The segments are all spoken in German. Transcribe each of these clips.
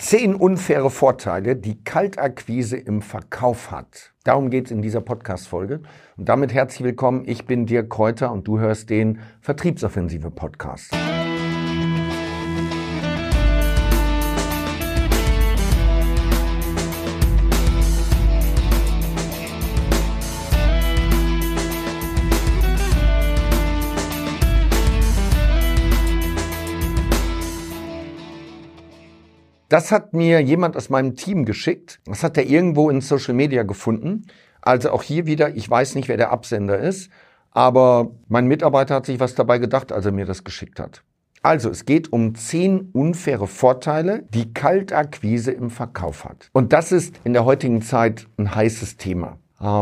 10 unfaire Vorteile, die Kaltakquise im Verkauf hat. Darum geht es in dieser Podcast-Folge. Und damit herzlich willkommen. Ich bin Dirk Kräuter und du hörst den Vertriebsoffensive-Podcast. Das hat mir jemand aus meinem Team geschickt. Das hat er irgendwo in Social Media gefunden. Also auch hier wieder, ich weiß nicht, wer der Absender ist, aber mein Mitarbeiter hat sich was dabei gedacht, als er mir das geschickt hat. Also es geht um 10 unfaire Vorteile, die Kaltakquise im Verkauf hat. Und das ist in der heutigen Zeit ein heißes Thema.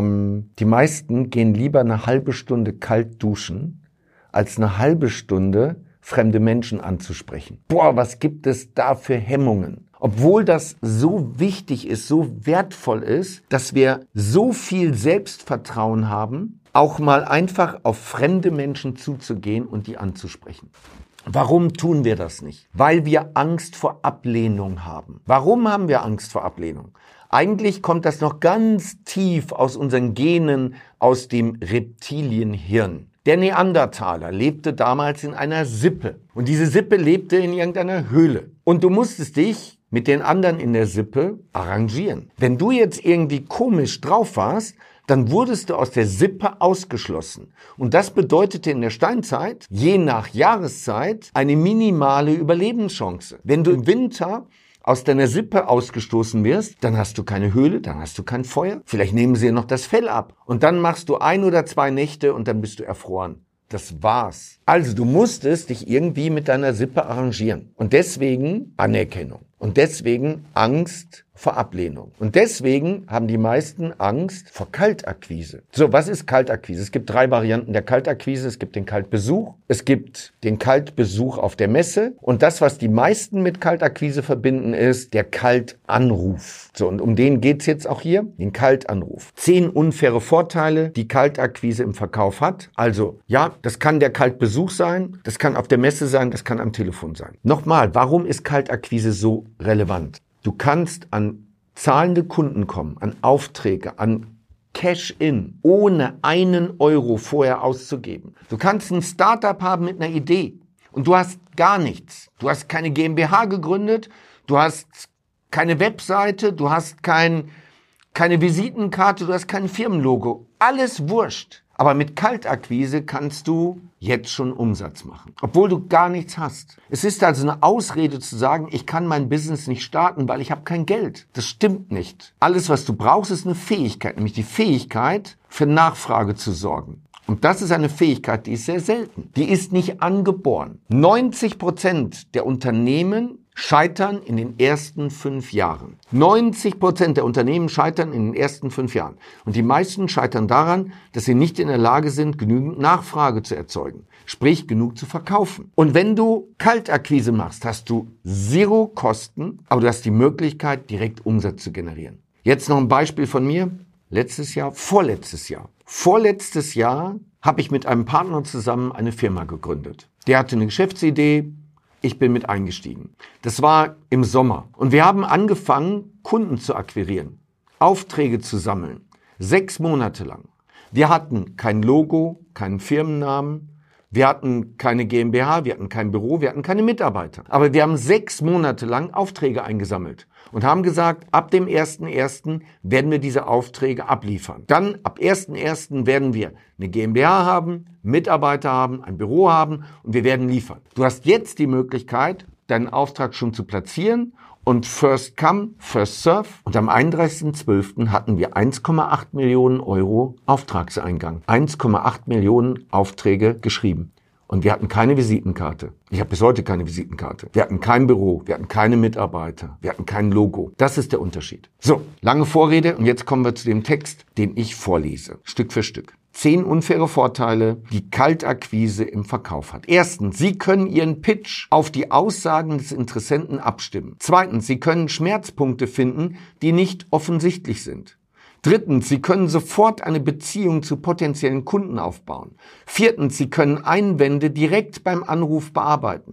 Die meisten gehen lieber eine halbe Stunde kalt duschen, als eine halbe Stunde fremde Menschen anzusprechen. Boah, was gibt es da für Hemmungen? Obwohl das so wichtig ist, so wertvoll ist, dass wir so viel Selbstvertrauen haben, auch mal einfach auf fremde Menschen zuzugehen und die anzusprechen. Warum tun wir das nicht? Weil wir Angst vor Ablehnung haben. Warum haben wir Angst vor Ablehnung? Eigentlich kommt das noch ganz tief aus unseren Genen, aus dem Reptilienhirn. Der Neandertaler lebte damals in einer Sippe und diese Sippe lebte in irgendeiner Höhle. Und du musstest dich mit den anderen in der Sippe arrangieren. Wenn du jetzt irgendwie komisch drauf warst, dann wurdest du aus der Sippe ausgeschlossen. Und das bedeutete in der Steinzeit, je nach Jahreszeit, eine minimale Überlebenschance. Wenn du im Winter aus deiner Sippe ausgestoßen wirst, dann hast du keine Höhle, dann hast du kein Feuer. Vielleicht nehmen sie dir noch das Fell ab. Und dann machst du 1 oder 2 Nächte und dann bist du erfroren. Das war's. Also du musstest dich irgendwie mit deiner Sippe arrangieren. Und deswegen Anerkennung. Und deswegen Angst vor Ablehnung. Und deswegen haben die meisten Angst vor Kaltakquise. So, was ist Kaltakquise? Es gibt 3 Varianten der Kaltakquise. Es gibt den Kaltbesuch, es gibt den Kaltbesuch auf der Messe und das, was die meisten mit Kaltakquise verbinden, ist der Kaltanruf. So, und um den geht's jetzt auch hier, den Kaltanruf. 10 unfaire Vorteile, die Kaltakquise im Verkauf hat. Also, ja, das kann der Kaltbesuch sein, das kann auf der Messe sein, das kann am Telefon sein. Nochmal, warum ist Kaltakquise so relevant? Du kannst an zahlende Kunden kommen, an Aufträge, an Cash-in, ohne 1 Euro vorher auszugeben. Du kannst ein Startup haben mit einer Idee und du hast gar nichts. Du hast keine GmbH gegründet, du hast keine Webseite, du hast keine Visitenkarte, du hast kein Firmenlogo. Alles wurscht. Aber mit Kaltakquise kannst du jetzt schon Umsatz machen, obwohl du gar nichts hast. Es ist also eine Ausrede zu sagen, ich kann mein Business nicht starten, weil ich habe kein Geld. Das stimmt nicht. Alles, was du brauchst, ist eine Fähigkeit, nämlich die Fähigkeit, für Nachfrage zu sorgen. Und das ist eine Fähigkeit, die ist sehr selten. Die ist nicht angeboren. 90% der Unternehmen scheitern in den ersten 5 Jahren. 90% der Unternehmen scheitern in den ersten 5 Jahren. Und die meisten scheitern daran, dass sie nicht in der Lage sind, genügend Nachfrage zu erzeugen. Sprich, genug zu verkaufen. Und wenn du Kaltakquise machst, hast du 0 Kosten, aber du hast die Möglichkeit, direkt Umsatz zu generieren. Jetzt noch ein Beispiel von mir. Vorletztes Jahr habe ich mit einem Partner zusammen eine Firma gegründet. Der hatte eine Geschäftsidee. Ich bin mit eingestiegen. Das war im Sommer. Und wir haben angefangen, Kunden zu akquirieren, Aufträge zu sammeln. 6 Monate lang. Wir hatten kein Logo, keinen Firmennamen. Wir hatten keine GmbH, wir hatten kein Büro, wir hatten keine Mitarbeiter. Aber wir haben 6 Monate lang Aufträge eingesammelt und haben gesagt, ab dem 1.1. werden wir diese Aufträge abliefern. Dann ab 1.1. werden wir eine GmbH haben, Mitarbeiter haben, ein Büro haben und wir werden liefern. Du hast jetzt die Möglichkeit, deinen Auftrag schon zu platzieren und first come, first serve. Und am 31.12. hatten wir 1,8 Millionen Euro Auftragseingang. 1,8 Millionen Aufträge geschrieben. Und wir hatten keine Visitenkarte. Ich habe bis heute keine Visitenkarte. Wir hatten kein Büro, wir hatten keine Mitarbeiter, wir hatten kein Logo. Das ist der Unterschied. So, lange Vorrede und jetzt kommen wir zu dem Text, den ich vorlese. Stück für Stück. 10 unfaire Vorteile, die Kaltakquise im Verkauf hat. 1. Sie können Ihren Pitch auf die Aussagen des Interessenten abstimmen. 2. Sie können Schmerzpunkte finden, die nicht offensichtlich sind. 3. Sie können sofort eine Beziehung zu potenziellen Kunden aufbauen. 4. Sie können Einwände direkt beim Anruf bearbeiten.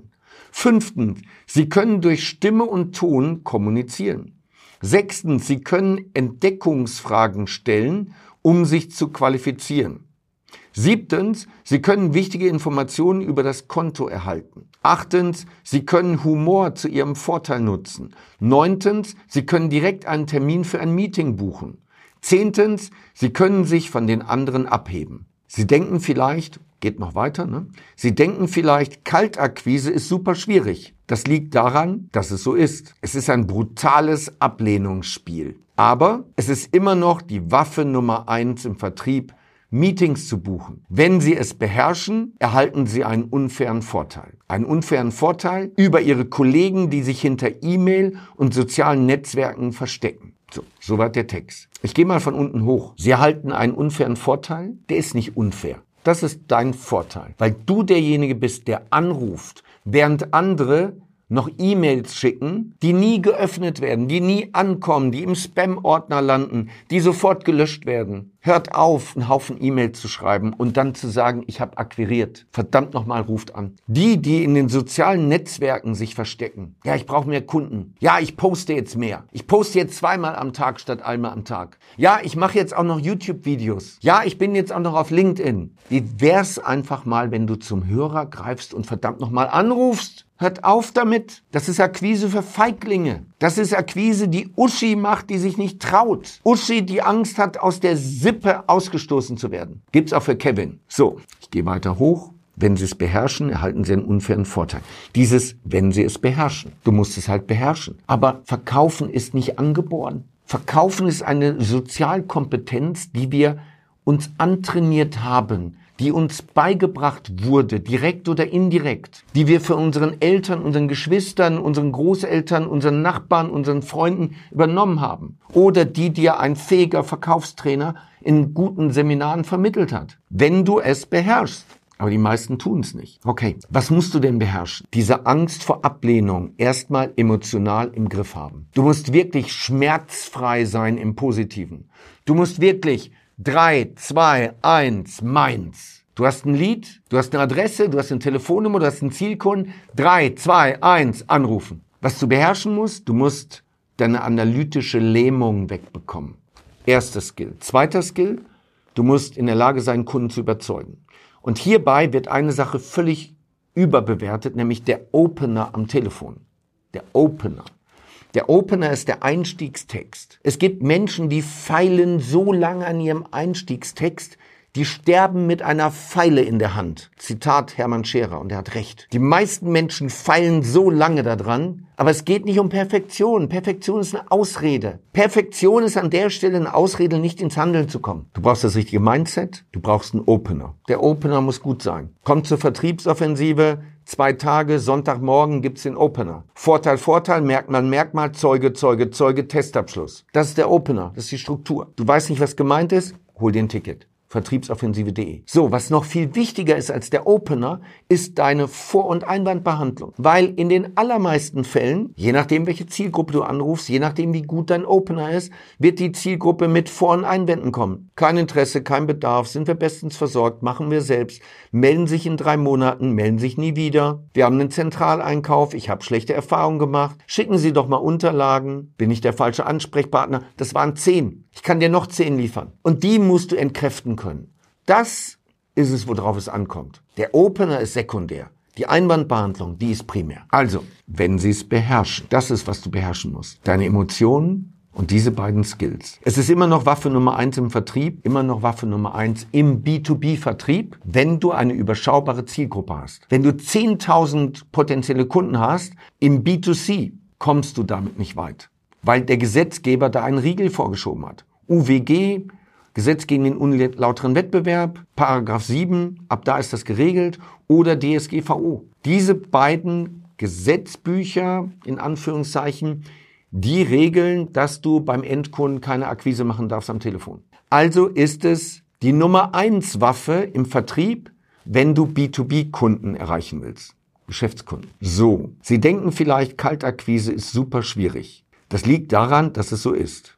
Fünftens, Sie können durch Stimme und Ton kommunizieren. Sechstens, Sie können Entdeckungsfragen stellen, um sich zu qualifizieren. Siebtens, Sie können wichtige Informationen über das Konto erhalten. Achtens, Sie können Humor zu Ihrem Vorteil nutzen. Neuntens, Sie können direkt einen Termin für ein Meeting buchen. Zehntens, Sie können sich von den anderen abheben. Sie denken vielleicht, geht noch weiter, ne? Sie denken vielleicht, Kaltakquise ist super schwierig. Das liegt daran, dass es so ist. Es ist ein brutales Ablehnungsspiel. Aber es ist immer noch die Waffe Nummer 1 im Vertrieb, Meetings zu buchen. Wenn Sie es beherrschen, erhalten Sie einen unfairen Vorteil. Einen unfairen Vorteil über Ihre Kollegen, die sich hinter E-Mail und sozialen Netzwerken verstecken. So, soweit der Text. Ich gehe mal von unten hoch. Sie erhalten einen unfairen Vorteil, der ist nicht unfair. Das ist dein Vorteil, weil du derjenige bist, der anruft, während andere noch E-Mails schicken, die nie geöffnet werden, die nie ankommen, die im Spam-Ordner landen, die sofort gelöscht werden. Hört auf, einen Haufen E-Mails zu schreiben und dann zu sagen, ich habe akquiriert. Verdammt nochmal, ruft an. Die in den sozialen Netzwerken sich verstecken. Ja, ich brauche mehr Kunden. Ja, ich poste jetzt mehr. Ich poste jetzt 2-mal am Tag statt einmal am Tag. Ja, ich mache jetzt auch noch YouTube-Videos. Ja, ich bin jetzt auch noch auf LinkedIn. Wie wär's einfach mal, wenn du zum Hörer greifst und verdammt nochmal anrufst? Hört auf damit. Das ist Akquise für Feiglinge. Das ist Akquise, die Uschi macht, die sich nicht traut. Uschi, die Angst hat, aus der Sippe ausgestoßen zu werden. Gibt's auch für Kevin. So, ich gehe weiter hoch. Wenn Sie es beherrschen, erhalten Sie einen unfairen Vorteil. Dieses, wenn Sie es beherrschen. Du musst es halt beherrschen. Aber Verkaufen ist nicht angeboren. Verkaufen ist eine Sozialkompetenz, die wir uns antrainiert haben, die uns beigebracht wurde, direkt oder indirekt, die wir für unseren Eltern, unseren Geschwistern, unseren Großeltern, unseren Nachbarn, unseren Freunden übernommen haben. Oder die dir ein fähiger Verkaufstrainer in guten Seminaren vermittelt hat. Wenn du es beherrschst. Aber die meisten tun es nicht. Okay, was musst du denn beherrschen? Diese Angst vor Ablehnung erstmal emotional im Griff haben. Du musst wirklich schmerzfrei sein im Positiven. Du musst wirklich 3, 2, 1, meins. Du hast ein Lied, du hast eine Adresse, du hast eine Telefonnummer, du hast einen Zielkunden. 3, 2, 1, anrufen. Was du beherrschen musst, du musst deine analytische Lähmung wegbekommen. Erster Skill. Zweiter Skill, du musst in der Lage sein, Kunden zu überzeugen. Und hierbei wird eine Sache völlig überbewertet, nämlich der Opener am Telefon. Der Opener. Der Opener ist der Einstiegstext. Es gibt Menschen, die feilen so lange an ihrem Einstiegstext, die sterben mit einer Feile in der Hand. Zitat Hermann Scherer, und er hat recht. Die meisten Menschen feilen so lange daran, aber es geht nicht um Perfektion. Perfektion ist eine Ausrede. Perfektion ist an der Stelle eine Ausrede, nicht ins Handeln zu kommen. Du brauchst das richtige Mindset, du brauchst einen Opener. Der Opener muss gut sein. Kommt zur Vertriebsoffensive, 2 Tage, Sonntagmorgen gibt's den Opener. Vorteil, Merkmal, Zeuge, Testabschluss. Das ist der Opener, das ist die Struktur. Du weißt nicht, was gemeint ist? Hol dir ein Ticket. Vertriebsoffensive.de. So, was noch viel wichtiger ist als der Opener, ist deine Vor- und Einwandbehandlung. Weil in den allermeisten Fällen, je nachdem, welche Zielgruppe du anrufst, je nachdem, wie gut dein Opener ist, wird die Zielgruppe mit Vor- und Einwänden kommen. Kein Interesse, kein Bedarf, sind wir bestens versorgt, machen wir selbst, melden sich in 3 Monaten, melden sich nie wieder. Wir haben einen Zentraleinkauf, ich habe schlechte Erfahrungen gemacht. Schicken Sie doch mal Unterlagen. Bin ich der falsche Ansprechpartner? Das waren 10. Ich kann dir noch 10 liefern. Und die musst du entkräften können. Das ist es, worauf es ankommt. Der Opener ist sekundär. Die Einwandbehandlung, die ist primär. Also, wenn Sie es beherrschen, das ist, was du beherrschen musst. Deine Emotionen und diese beiden Skills. Es ist immer noch Waffe Nummer 1 im Vertrieb, immer noch Waffe Nummer 1 im B2B-Vertrieb, wenn du eine überschaubare Zielgruppe hast. Wenn du 10.000 potenzielle Kunden hast, im B2C kommst du damit nicht weit, weil der Gesetzgeber da einen Riegel vorgeschoben hat. UWG, Gesetz gegen den unlauteren Wettbewerb, Paragraph 7, ab da ist das geregelt, oder DSGVO. Diese beiden Gesetzbücher, in Anführungszeichen, die regeln, dass du beim Endkunden keine Akquise machen darfst am Telefon. Also ist es die Nummer 1 Waffe im Vertrieb, wenn du B2B-Kunden erreichen willst. Geschäftskunden. So, Sie denken vielleicht, Kaltakquise ist super schwierig. Das liegt daran, dass es so ist.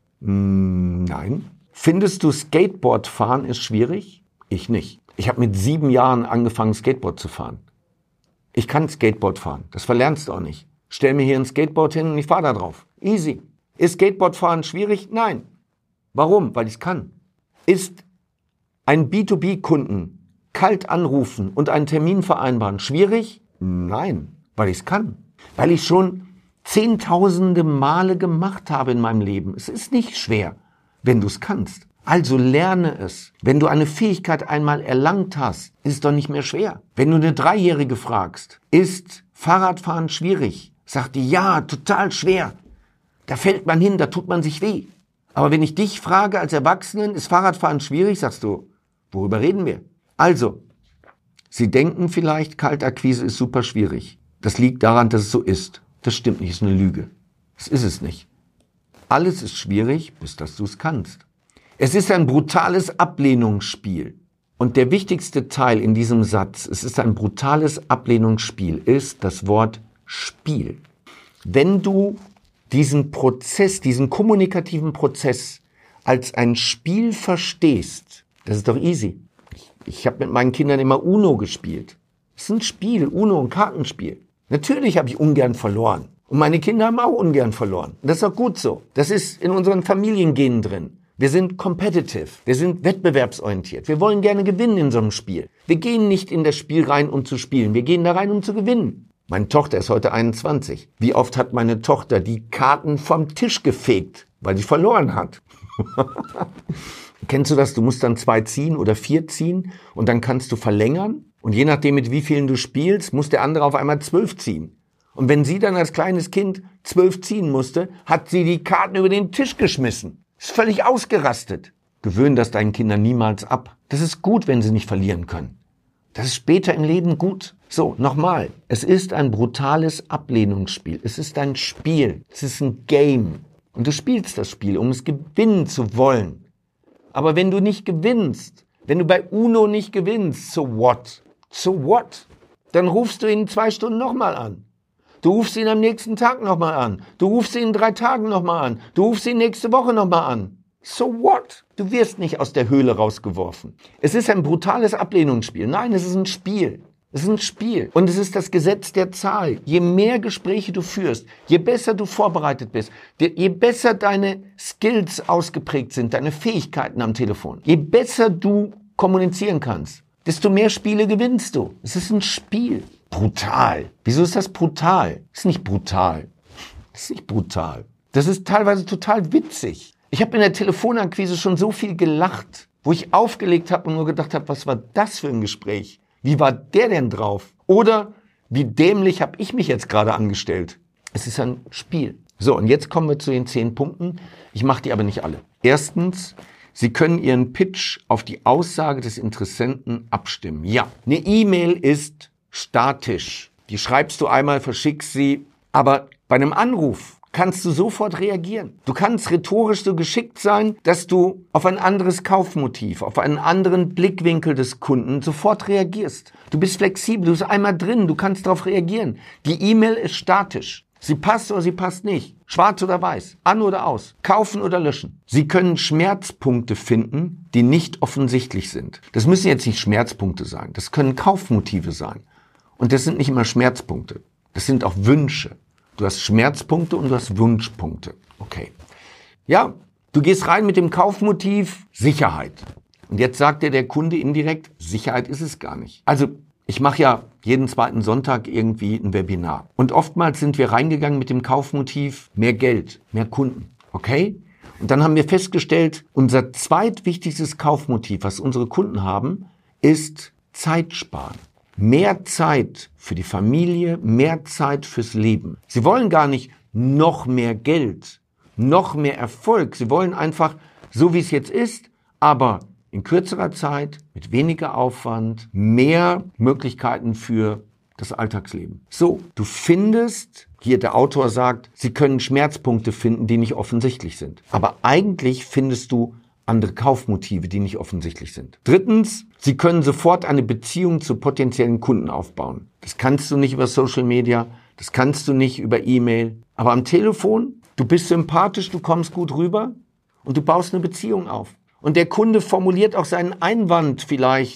Nein. Findest du, Skateboardfahren ist schwierig? Ich nicht. Ich habe mit 7 Jahren angefangen, Skateboard zu fahren. Ich kann Skateboard fahren. Das verlernst du auch nicht. Stell mir hier ein Skateboard hin und ich fahre da drauf. Easy. Ist Skateboardfahren schwierig? Nein. Warum? Weil ich es kann. Ist ein B2B-Kunden kalt anrufen und einen Termin vereinbaren schwierig? Nein. Weil ich es kann. Weil ich schon zehntausende Male gemacht habe in meinem Leben. Es ist nicht schwer, wenn du es kannst. Also lerne es. Wenn du eine Fähigkeit einmal erlangt hast, ist es doch nicht mehr schwer. Wenn du eine Dreijährige fragst, ist Fahrradfahren schwierig? Sagt die, ja, total schwer. Da fällt man hin, da tut man sich weh. Aber wenn ich dich frage als Erwachsenen, ist Fahrradfahren schwierig, sagst du, worüber reden wir? Also, Sie denken vielleicht, Kaltakquise ist super schwierig. Das liegt daran, dass es so ist. Das stimmt nicht, ist eine Lüge. Das ist es nicht. Alles ist schwierig, bis dass du es kannst. Es ist ein brutales Ablehnungsspiel. Und der wichtigste Teil in diesem Satz, es ist ein brutales Ablehnungsspiel, ist das Wort Spiel. Wenn du diesen Prozess, diesen kommunikativen Prozess als ein Spiel verstehst, das ist doch easy. Ich habe mit meinen Kindern immer Uno gespielt. Das ist ein Spiel, Uno, ein Kartenspiel. Natürlich habe ich ungern verloren. Und meine Kinder haben auch ungern verloren. Das ist auch gut so. Das ist in unseren Familiengenen drin. Wir sind competitive, wir sind wettbewerbsorientiert. Wir wollen gerne gewinnen in so einem Spiel. Wir gehen nicht in das Spiel rein, um zu spielen. Wir gehen da rein, um zu gewinnen. Meine Tochter ist heute 21. Wie oft hat meine Tochter die Karten vom Tisch gefegt, weil sie verloren hat? Kennst du das? Du musst dann 2 ziehen oder 4 ziehen und dann kannst du verlängern. Und je nachdem, mit wie vielen du spielst, muss der andere auf einmal 12 ziehen. Und wenn sie dann als kleines Kind 12 ziehen musste, hat sie die Karten über den Tisch geschmissen. Ist völlig ausgerastet. Gewöhn das deinen Kindern niemals ab. Das ist gut, wenn sie nicht verlieren können. Das ist später im Leben gut. So, nochmal. Es ist ein brutales Ablehnungsspiel. Es ist ein Spiel. Es ist ein Game. Und du spielst das Spiel, um es gewinnen zu wollen. Aber wenn du nicht gewinnst, wenn du bei Uno nicht gewinnst, so what? So what? Dann rufst du ihn in 2 Stunden nochmal an. Du rufst ihn am nächsten Tag nochmal an. Du rufst ihn in 3 Tagen nochmal an. Du rufst ihn nächste Woche nochmal an. So what? Du wirst nicht aus der Höhle rausgeworfen. Es ist ein brutales Ablehnungsspiel. Nein, es ist ein Spiel. Es ist ein Spiel. Und es ist das Gesetz der Zahl. Je mehr Gespräche du führst, je besser du vorbereitet bist, je besser deine Skills ausgeprägt sind, deine Fähigkeiten am Telefon, je besser du kommunizieren kannst, desto mehr Spiele gewinnst du. Es ist ein Spiel. Brutal. Wieso ist das brutal? Das ist nicht brutal. Das ist nicht brutal. Das ist teilweise total witzig. Ich habe in der Telefonakquise schon so viel gelacht, wo ich aufgelegt habe und nur gedacht habe, was war das für ein Gespräch? Wie war der denn drauf? Oder wie dämlich habe ich mich jetzt gerade angestellt? Es ist ein Spiel. So, und jetzt kommen wir zu den 10 Punkten. Ich mache die aber nicht alle. Erstens, Sie können Ihren Pitch auf die Aussage des Interessenten abstimmen. Ja, eine E-Mail ist statisch. Die schreibst du einmal, verschickst sie. Aber bei einem Anruf kannst du sofort reagieren. Du kannst rhetorisch so geschickt sein, dass du auf ein anderes Kaufmotiv, auf einen anderen Blickwinkel des Kunden sofort reagierst. Du bist flexibel, du bist einmal drin, du kannst darauf reagieren. Die E-Mail ist statisch. Sie passt oder sie passt nicht. Schwarz oder weiß, an oder aus, kaufen oder löschen. Sie können Schmerzpunkte finden, die nicht offensichtlich sind. Das müssen jetzt nicht Schmerzpunkte sein, das können Kaufmotive sein. Und das sind nicht immer Schmerzpunkte, das sind auch Wünsche. Du hast Schmerzpunkte und du hast Wunschpunkte. Okay. Ja, du gehst rein mit dem Kaufmotiv Sicherheit. Und jetzt sagt dir der Kunde indirekt, Sicherheit ist es gar nicht. Also ich mache ja jeden 2. Sonntag irgendwie ein Webinar. Und oftmals sind wir reingegangen mit dem Kaufmotiv mehr Geld, mehr Kunden. Okay? Und dann haben wir festgestellt, unser zweitwichtigstes Kaufmotiv, was unsere Kunden haben, ist Zeit sparen. Mehr Zeit für die Familie, mehr Zeit fürs Leben. Sie wollen gar nicht noch mehr Geld, noch mehr Erfolg. Sie wollen einfach, so wie es jetzt ist, aber in kürzerer Zeit, mit weniger Aufwand, mehr Möglichkeiten für das Alltagsleben. So, du findest, hier der Autor sagt, Sie können Schmerzpunkte finden, die nicht offensichtlich sind. Aber eigentlich findest du andere Kaufmotive, die nicht offensichtlich sind. Drittens, Sie können sofort eine Beziehung zu potenziellen Kunden aufbauen. Das kannst du nicht über Social Media, das kannst du nicht über E-Mail. Aber am Telefon, du bist sympathisch, du kommst gut rüber und du baust eine Beziehung auf. Und der Kunde formuliert auch seinen Einwand vielleicht,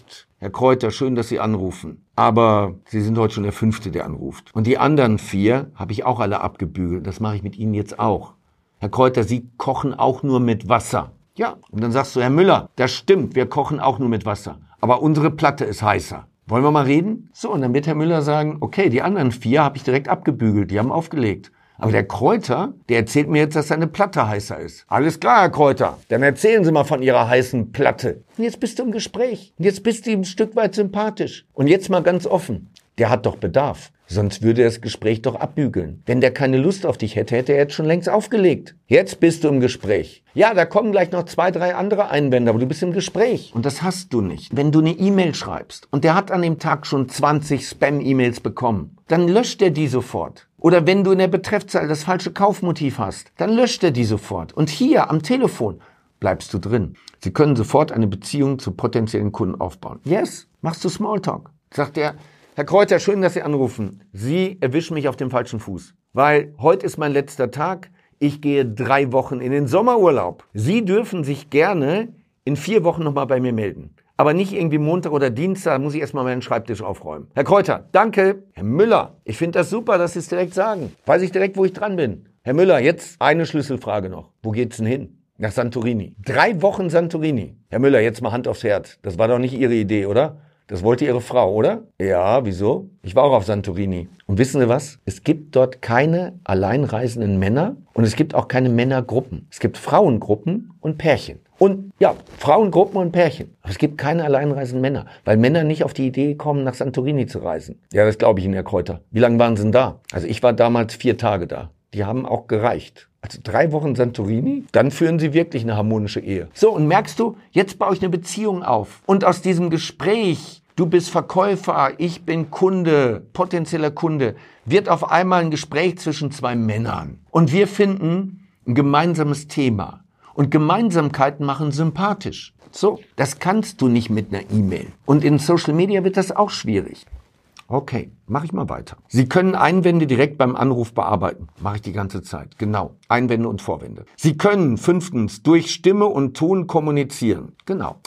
Herr Kräuter, schön, dass Sie anrufen. Aber Sie sind heute schon der 5., der anruft. Und die anderen 4 habe ich auch alle abgebügelt. Das mache ich mit Ihnen jetzt auch. Herr Kräuter, Sie kochen auch nur mit Wasser. Ja, und dann sagst du, Herr Müller, das stimmt, wir kochen auch nur mit Wasser. Aber unsere Platte ist heißer. Wollen wir mal reden? So, und dann wird Herr Müller sagen, okay, die anderen 4 habe ich direkt abgebügelt, die haben aufgelegt. Aber der Kräuter, der erzählt mir jetzt, dass seine Platte heißer ist. Alles klar, Herr Kräuter, dann erzählen Sie mal von Ihrer heißen Platte. Und jetzt bist du im Gespräch. Und jetzt bist du ihm ein Stück weit sympathisch. Und jetzt mal ganz offen. Der hat doch Bedarf. Sonst würde er das Gespräch doch abbügeln. Wenn der keine Lust auf dich hätte, hätte er jetzt schon längst aufgelegt. Jetzt bist du im Gespräch. Ja, da kommen gleich noch 2, 3 andere Einwände, aber du bist im Gespräch. Und das hast du nicht. Wenn du eine E-Mail schreibst und der hat an dem Tag schon 20 Spam-E-Mails bekommen, dann löscht er die sofort. Oder wenn du in der Betreffzeile das falsche Kaufmotiv hast, dann löscht er die sofort. Und hier am Telefon bleibst du drin. Sie können sofort eine Beziehung zu potenziellen Kunden aufbauen. Yes, machst du Smalltalk. Sagt er, Herr Kräuter, schön, dass Sie anrufen. Sie erwischen mich auf dem falschen Fuß. Weil heute ist mein letzter Tag. Ich gehe 3 Wochen in den Sommerurlaub. Sie dürfen sich gerne in 4 Wochen nochmal bei mir melden. Aber nicht irgendwie Montag oder Dienstag, muss ich erstmal meinen Schreibtisch aufräumen. Herr Kräuter, danke. Herr Müller, ich finde das super, dass Sie es direkt sagen. Weiß ich direkt, wo ich dran bin. Herr Müller, jetzt eine Schlüsselfrage noch. Wo geht's denn hin? Nach Santorini. 3 Wochen Santorini. Herr Müller, jetzt mal Hand aufs Herz. Das war doch nicht Ihre Idee, oder? Das wollte Ihre Frau, oder? Ja, wieso? Ich war auch auf Santorini. Und wissen Sie was? Es gibt dort keine alleinreisenden Männer und es gibt auch keine Männergruppen. Es gibt Frauengruppen und Pärchen. Und ja, Frauengruppen und Pärchen. Aber es gibt keine alleinreisenden Männer, weil Männer nicht auf die Idee kommen, nach Santorini zu reisen. Ja, das glaube ich Ihnen, Herr Kräuter. Wie lange waren Sie denn da? Also ich war damals 4 Tage da. Die haben auch gereicht. Also 3 Wochen Santorini, dann führen Sie wirklich eine harmonische Ehe. So, und merkst du, jetzt baue ich eine Beziehung auf. Und aus diesem Gespräch, du bist Verkäufer, ich bin Kunde, potenzieller Kunde, wird auf einmal ein Gespräch zwischen 2 Männern. Und wir finden ein gemeinsames Thema. Und Gemeinsamkeiten machen sympathisch. So, das kannst du nicht mit einer E-Mail. Und in Social Media wird das auch schwierig. Okay, mache ich mal weiter. Sie können Einwände direkt beim Anruf bearbeiten. Mache ich die ganze Zeit. Genau, Einwände und Vorwände. Sie können 5. durch Stimme und Ton kommunizieren. Genau,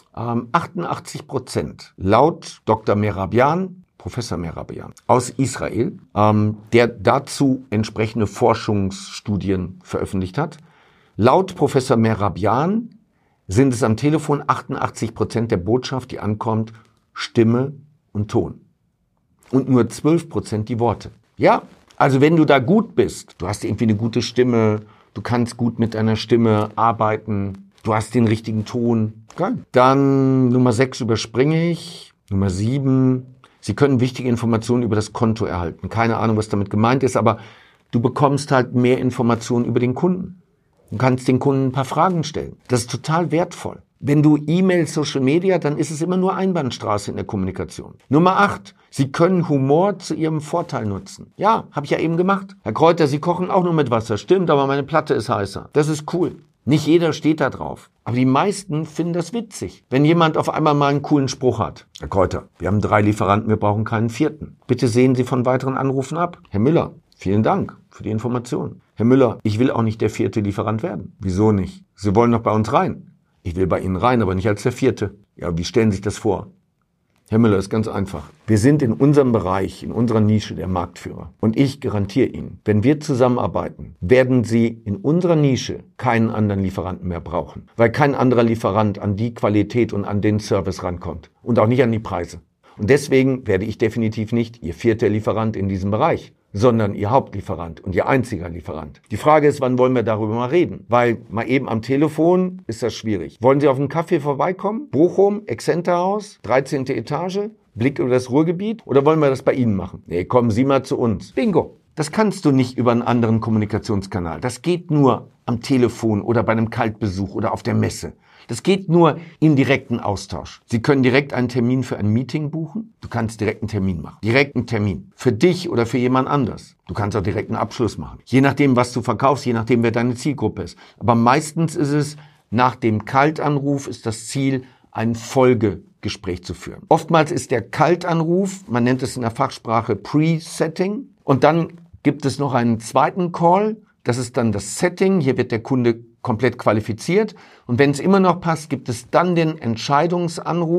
88%. Laut Dr. Mehrabian, Professor Mehrabian aus Israel, der dazu entsprechende Forschungsstudien veröffentlicht hat. Laut Professor Mehrabian sind es am Telefon 88% der Botschaft, die ankommt, Stimme und Ton. Und nur 12% die Worte. Ja, also wenn du da gut bist, du hast irgendwie eine gute Stimme, du kannst gut mit deiner Stimme arbeiten, du hast den richtigen Ton, geil. Dann Nummer 6 überspringe ich, Nummer 7, Sie können wichtige Informationen über das Konto erhalten. Keine Ahnung, was damit gemeint ist, aber du bekommst halt mehr Informationen über den Kunden. Du kannst den Kunden ein paar Fragen stellen. Das ist total wertvoll. Wenn du E-Mail, Social Media, dann ist es immer nur Einbahnstraße in der Kommunikation. Nummer 8. Sie können Humor zu Ihrem Vorteil nutzen. Ja, habe ich ja eben gemacht. Herr Kräuter, Sie kochen auch nur mit Wasser. Stimmt, aber meine Platte ist heißer. Das ist cool. Nicht jeder steht da drauf. Aber die meisten finden das witzig, wenn jemand auf einmal mal einen coolen Spruch hat. Herr Kräuter, wir haben 3 Lieferanten, wir brauchen keinen 4. Bitte sehen Sie von weiteren Anrufen ab. Herr Müller, vielen Dank für die Information. Herr Müller, ich will auch nicht der 4. Lieferant werden. Wieso nicht? Sie wollen doch bei uns rein. Ich will bei Ihnen rein, aber nicht als der 4. Ja, wie stellen Sie sich das vor? Herr Müller, ist ganz einfach. Wir sind in unserem Bereich, in unserer Nische der Marktführer. Und ich garantiere Ihnen, wenn wir zusammenarbeiten, werden Sie in unserer Nische keinen anderen Lieferanten mehr brauchen. Weil kein anderer Lieferant an die Qualität und an den Service rankommt. Und auch nicht an die Preise. Und deswegen werde ich definitiv nicht Ihr 4. Lieferant in diesem Bereich, sondern Ihr Hauptlieferant und Ihr einziger Lieferant. Die Frage ist, wann wollen wir darüber mal reden? Weil mal eben am Telefon ist das schwierig. Wollen Sie auf einen Kaffee vorbeikommen? Bochum, Exzenterhaus, 13. Etage, Blick über das Ruhrgebiet? Oder wollen wir das bei Ihnen machen? Nee, kommen Sie mal zu uns. Bingo! Das kannst du nicht über einen anderen Kommunikationskanal. Das geht nur am Telefon oder bei einem Kaltbesuch oder auf der Messe. Das geht nur im direkten Austausch. Sie können direkt einen Termin für ein Meeting buchen. Du kannst direkt einen Termin machen. Direkt einen Termin. Für dich oder für jemand anders. Du kannst auch direkt einen Abschluss machen. Je nachdem, was du verkaufst, je nachdem, wer deine Zielgruppe ist. Aber meistens ist es, nach dem Kaltanruf ist das Ziel, ein Folgegespräch zu führen. Oftmals ist der Kaltanruf, man nennt es in der Fachsprache Pre-Setting. Und dann gibt es noch einen zweiten Call. Das ist dann das Setting. Hier wird der Kunde komplett qualifiziert. Und wenn es immer noch passt, gibt es dann den Entscheidungsanruf.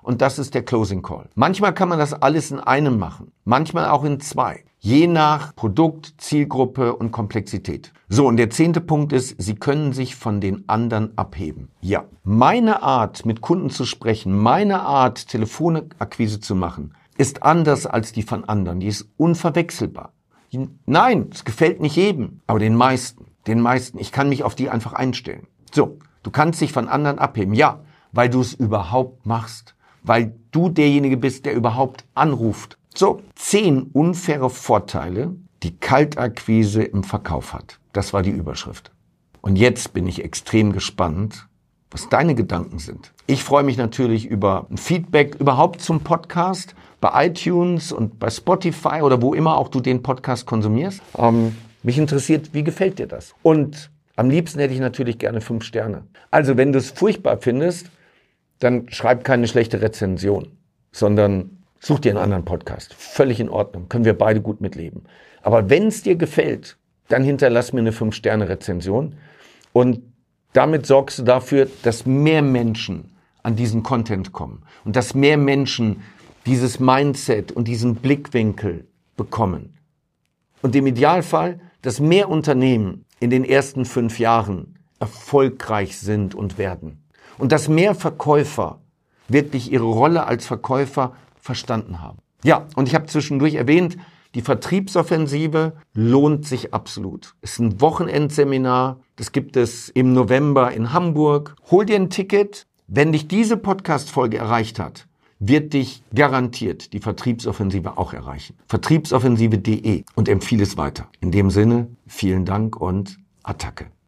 und das ist der Closing Call. Manchmal kann man das alles in einem machen, manchmal auch in 2. Je nach Produkt, Zielgruppe und Komplexität. So, und der 10. Punkt ist, Sie können sich von den anderen abheben. Ja, meine Art, mit Kunden zu sprechen, meine Art, Telefonakquise zu machen, ist anders als die von anderen. Die ist unverwechselbar. Nein, es gefällt nicht jedem, aber den meisten. Ich kann mich auf die einfach einstellen. So, du kannst dich von anderen abheben. Ja, weil du es überhaupt machst. Weil du derjenige bist, der überhaupt anruft. So, 10 unfaire Vorteile, die Kaltakquise im Verkauf hat. Das war die Überschrift. Und jetzt bin ich extrem gespannt, was deine Gedanken sind. Ich freue mich natürlich über ein Feedback überhaupt zum Podcast bei iTunes und bei Spotify oder wo immer auch du den Podcast konsumierst. Mich interessiert, wie gefällt dir das? Und am liebsten hätte ich natürlich gerne 5 Sterne. Also wenn du es furchtbar findest, dann schreib keine schlechte Rezension, sondern such dir einen anderen Podcast. Völlig in Ordnung. Können wir beide gut mitleben. Aber wenn es dir gefällt, dann hinterlass mir eine 5-Sterne-Rezension. Und damit sorgst du dafür, dass mehr Menschen an diesen Content kommen. Und dass mehr Menschen dieses Mindset und diesen Blickwinkel bekommen. Und im Idealfall, dass mehr Unternehmen in den ersten 5 Jahren erfolgreich sind und werden. Und dass mehr Verkäufer wirklich ihre Rolle als Verkäufer verstanden haben. Ja, und ich habe zwischendurch erwähnt, die Vertriebsoffensive lohnt sich absolut. Es ist ein Wochenendseminar, das gibt es im November in Hamburg. Hol dir ein Ticket. Wenn dich diese Podcast-Folge erreicht hat, wird dich garantiert die Vertriebsoffensive auch erreichen. Vertriebsoffensive.de und empfehle es weiter. In dem Sinne, vielen Dank und Attacke.